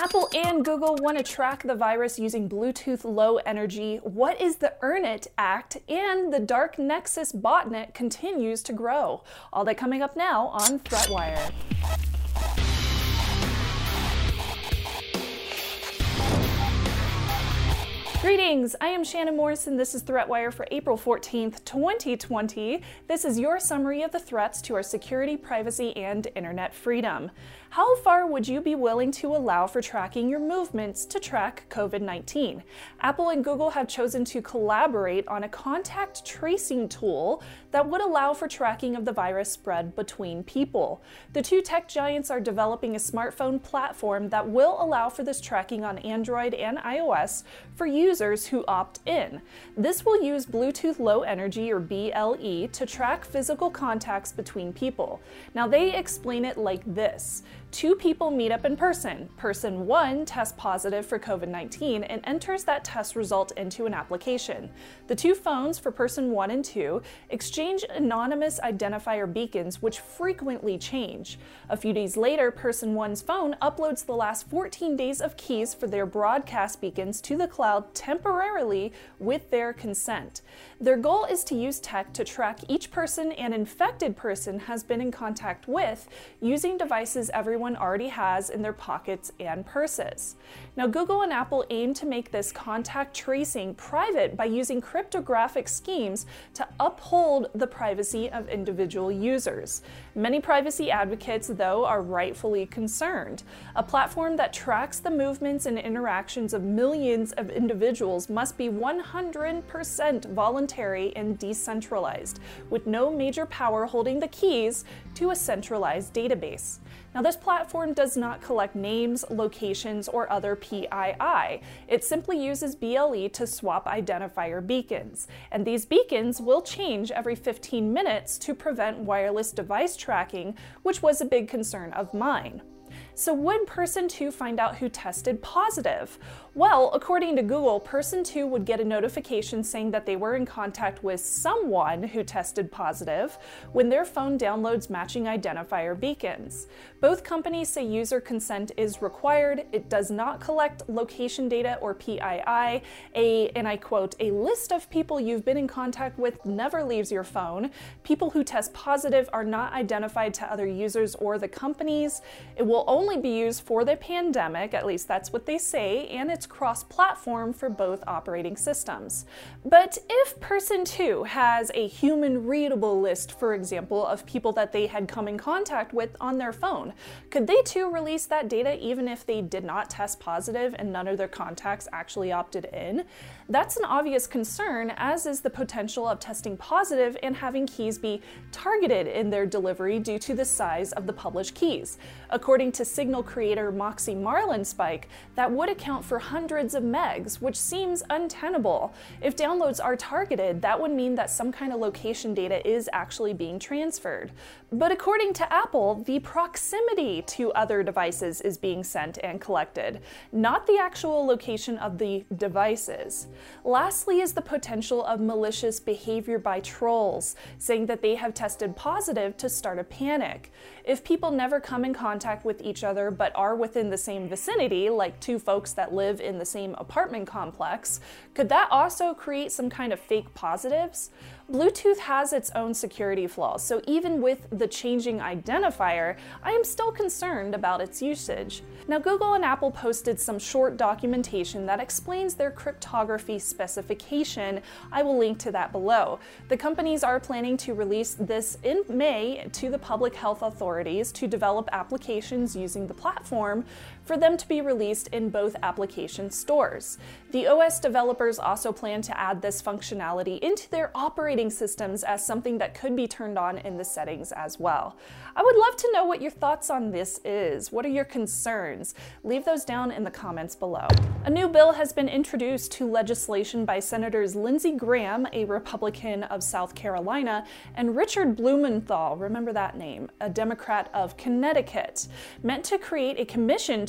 Apple and Google want to track the virus using Bluetooth Low Energy. What is the EarnIt Act? And the dark Nexus botnet continues to grow. All that coming up now on ThreatWire. Greetings, I am Shannon Morrison. This is ThreatWire for April 14th, 2020. This is your summary of the threats to our security, privacy, and internet freedom. How far would you be willing to allow for tracking your movements to track COVID-19? Apple and Google have chosen to collaborate on a contact tracing tool that would allow for tracking of the virus spread between people. The two tech giants are developing a smartphone platform that will allow for this tracking on Android and iOS for users who opt in. This will use Bluetooth Low Energy, or BLE, to track physical contacts between people. Now, they explain it like this. Two people meet up in person. Person 1 tests positive for COVID-19 and enters that test result into an application. The two phones for person 1 and 2 exchange anonymous identifier beacons, which frequently change. A few days later, person 1's phone uploads the last 14 days of keys for their broadcast beacons to the cloud temporarily with their consent. Their goal is to use tech to track each person an infected person has been in contact with using devices everyone already has in their pockets and purses. Now, Google and Apple aim to make this contact tracing private by using cryptographic schemes to uphold the privacy of individual users. Many privacy advocates, though, are rightfully concerned. A platform that tracks the movements and interactions of millions of individuals must be 100% voluntary and decentralized, with no major power holding the keys to a centralized database. Now, this platform does not collect names, locations, or other PII. It simply uses BLE to swap identifier beacons, and these beacons will change every 15 minutes to prevent wireless device tracking, which was a big concern of mine. So would person 2 find out who tested positive? Well, according to Google, person 2 would get a notification saying that they were in contact with someone who tested positive when their phone downloads matching identifier beacons. Both companies say user consent is required. It does not collect location data or PII. And I quote, "A list of people you've been in contact with never leaves your phone. People who test positive are not identified to other users or the companies. It will only be used for the pandemic," at least that's what they say, "and it's cross-platform for both operating systems." But if person 2 has a human-readable list, for example, of people that they had come in contact with on their phone, could they too release that data even if they did not test positive and none of their contacts actually opted in? That's an obvious concern, as is the potential of testing positive and having keys be targeted in their delivery due to the size of the published keys. According to Signal creator Moxie Marlinspike, that would account for hundreds of megs, which seems untenable. If downloads are targeted, that would mean that some kind of location data is actually being transferred. But according to Apple, the proximity to other devices is being sent and collected, not the actual location of the devices. Lastly is the potential of malicious behavior by trolls, saying that they have tested positive to start a panic. If people never come in contact with each other but are within the same vicinity, like two folks that live in the same apartment complex, could that also create some kind of fake positives? Bluetooth has its own security flaws, so even with the changing identifier, I am still concerned about its usage. Now, Google and Apple posted some short documentation that explains their cryptography specification. I will link to that below. The companies are planning to release this in May to the public health authorities to develop applications using the platform for them to be released in both application stores. The OS developers also plan to add this functionality into their operating systems as something that could be turned on in the settings as well. I would love to know what your thoughts on this is. What are your concerns? Leave those down in the comments below. A new bill has been introduced to legislation by Senators Lindsey Graham, a Republican of South Carolina, and Richard Blumenthal, remember that name, a Democrat of Connecticut, meant to create a commission to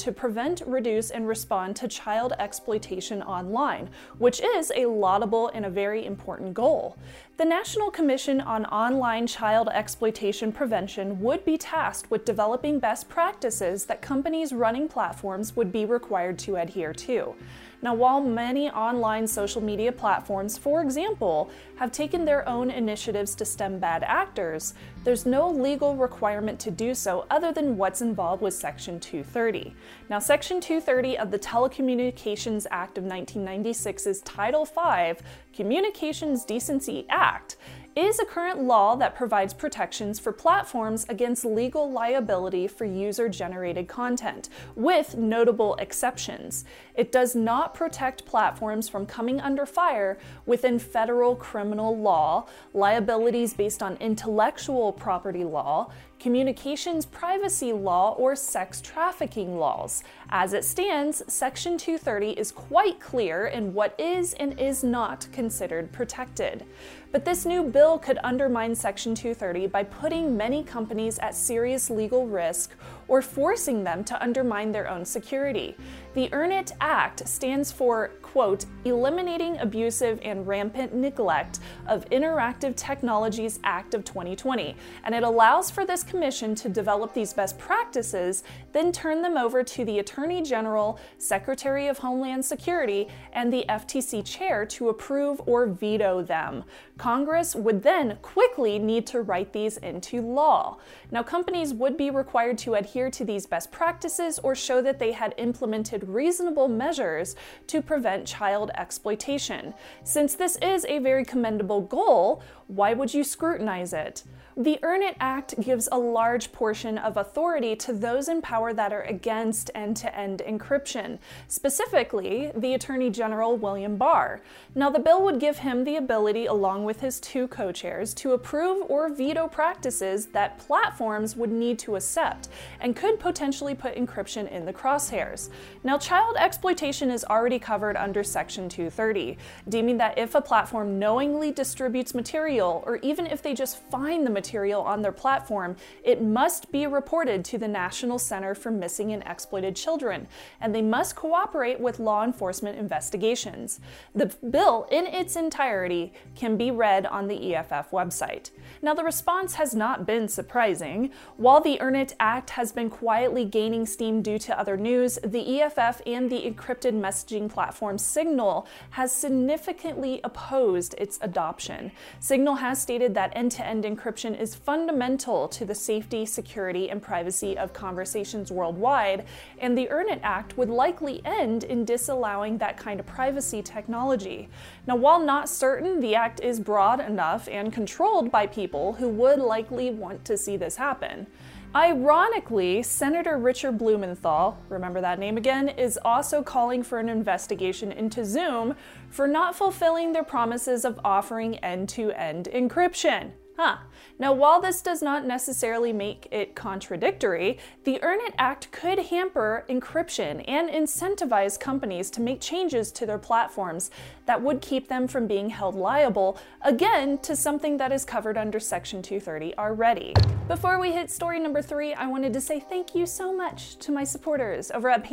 to prevent, reduce, and respond to child exploitation online, which is a laudable and a very important goal. The National Commission on Online Child Exploitation Prevention would be tasked with developing best practices that companies running platforms would be required to adhere to. Now, while many online social media platforms, for example, have taken their own initiatives to stem bad actors, there's no legal requirement to do so other than what's involved with Section 230. Now, Section 230 of the Telecommunications Act of 1996's Title V, Communications Decency Act, is a current law that provides protections for platforms against legal liability for user-generated content, with notable exceptions. It does not protect platforms from coming under fire within federal criminal law, liabilities based on intellectual property law, communications privacy law, or sex trafficking laws. As it stands, Section 230 is quite clear in what is and is not considered protected. But this new bill could undermine Section 230 by putting many companies at serious legal risk or forcing them to undermine their own security. The EARN-IT Act stands for, quote, Eliminating Abusive and Rampant Neglect of Interactive Technologies Act of 2020, and it allows for this commission to develop these best practices, then turn them over to the Attorney General, Secretary of Homeland Security, and the FTC chair to approve or veto them. Congress would then quickly need to write these into law. Now, companies would be required to adhere to these best practices or show that they had implemented reasonable measures to prevent child exploitation. Since this is a very commendable goal, why would you scrutinize it? The EARN-IT Act gives a large portion of authority to those in power that are against end-to-end encryption, specifically the Attorney General William Barr. Now, the bill would give him the ability, along with his two co-chairs, to approve or veto practices that platforms would need to accept and could potentially put encryption in the crosshairs. Now, child exploitation is already covered under Section 230, deeming that if a platform knowingly distributes material, or even if they just find the material on their platform, it must be reported to the National Center for Missing and Exploited Children, and they must cooperate with law enforcement investigations. The bill in its entirety can be read on the EFF website. Now, the response has not been surprising. While the EARN-IT Act has been quietly gaining steam due to other news, the EFF and the encrypted messaging platform Signal has significantly opposed its adoption. Signal has stated that end-to-end encryption is fundamental to the safety, security, and privacy of conversations worldwide, and the EARN-IT Act would likely end in disallowing that kind of privacy technology. Now, while not certain, the act is broad enough and controlled by people who would likely want to see this happen. Ironically, Senator Richard Blumenthal, remember that name again, is also calling for an investigation into Zoom for not fulfilling their promises of offering end-to-end encryption. Now, while this does not necessarily make it contradictory, the EARN-IT Act could hamper encryption and incentivize companies to make changes to their platforms that would keep them from being held liable, again, to something that is covered under Section 230 already. Before we hit story number 3, I wanted to say thank you so much to my supporters over at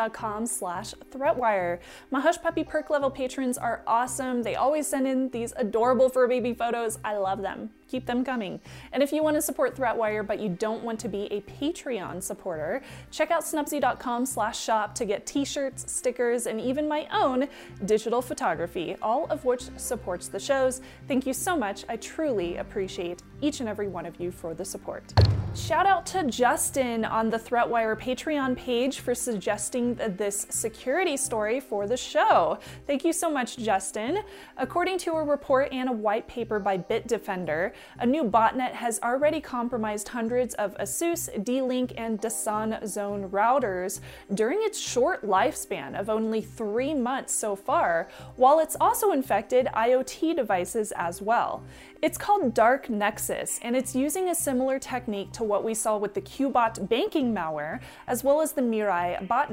patreon.com/threatwire. My Hush Puppy perk level patrons are awesome. They always send in these adorable fur baby photos. I love them. Keep them coming. And if you want to support Threatwire but you don't want to be a Patreon supporter, check out snubzy.com/shop to get t-shirts, stickers, and even my own digital photography, all of which supports the shows. Thank you so much. I truly appreciate each and every one of you for the support. Shout out to Justin on the Threatwire Patreon page for suggesting this security story for the show. Thank you so much, Justin. According to a report and a white paper by Bitdefender, a new botnet has already compromised hundreds of ASUS, D-Link, and Dasan Zone routers during its short lifespan of only 3 months so far, while it's also infected IoT devices as well. It's called Dark Nexus, and it's using a similar technique to what we saw with the Qbot banking malware, as well as the Mirai botnet.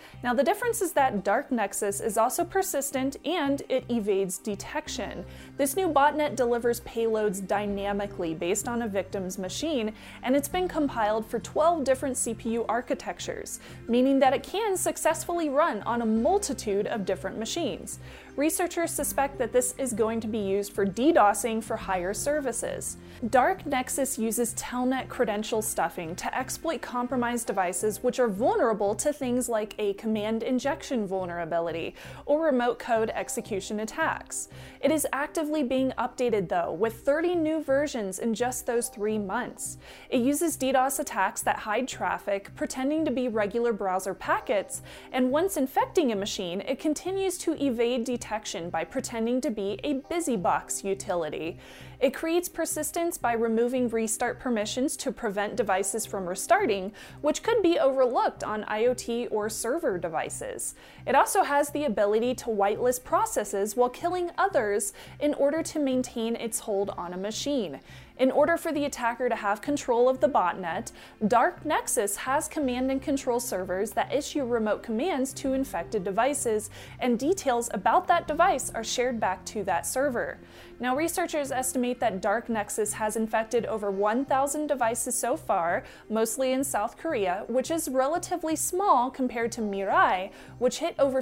Now the difference is that Dark Nexus is also persistent and it evades detection. This new botnet delivers payloads dynamically based on a victim's machine, and it's been compiled for 12 different CPU architectures, meaning that it can successfully run on a multitude of different machines. Researchers suspect that this is going to be used for DDoSing for higher services. Dark Nexus uses Telnet credential stuffing to exploit compromised devices which are vulnerable to things like a command injection vulnerability or remote code execution attacks. It is actively being updated though, with 30 new versions in just those 3 months. It uses DDoS attacks that hide traffic, pretending to be regular browser packets, and once infecting a machine, it continues to evade detection by pretending to be a BusyBox utility. It creates persistence by removing restart permissions to prevent devices from restarting, which could be overlooked on IoT or server devices. It also has the ability to whitelist processes while killing others in order to maintain its hold on a machine. In order for the attacker to have control of the botnet, Dark Nexus has command and control servers that issue remote commands to infected devices, and details about that device are shared back to that server. Now, researchers estimate that Dark Nexus has infected over 1,000 devices so far, mostly in South Korea, which is relatively small compared to Mirai, which hit over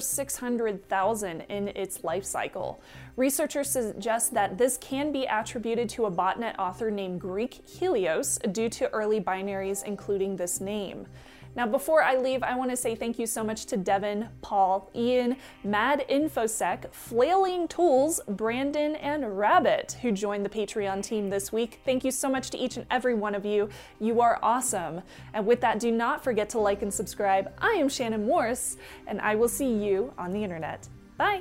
600,000 in its life cycle. Researchers suggest that this can be attributed to a botnet author named Greek Helios due to early binaries including this name. Now, before I leave, I want to say thank you so much to Devin, Paul, Ian, Mad Infosec, Flailing Tools, Brandon, and Rabbit, who joined the Patreon team this week. Thank you so much to each and every one of you. You are awesome. And with that, do not forget to like and subscribe. I am Shannon Morse, and I will see you on the internet. Bye.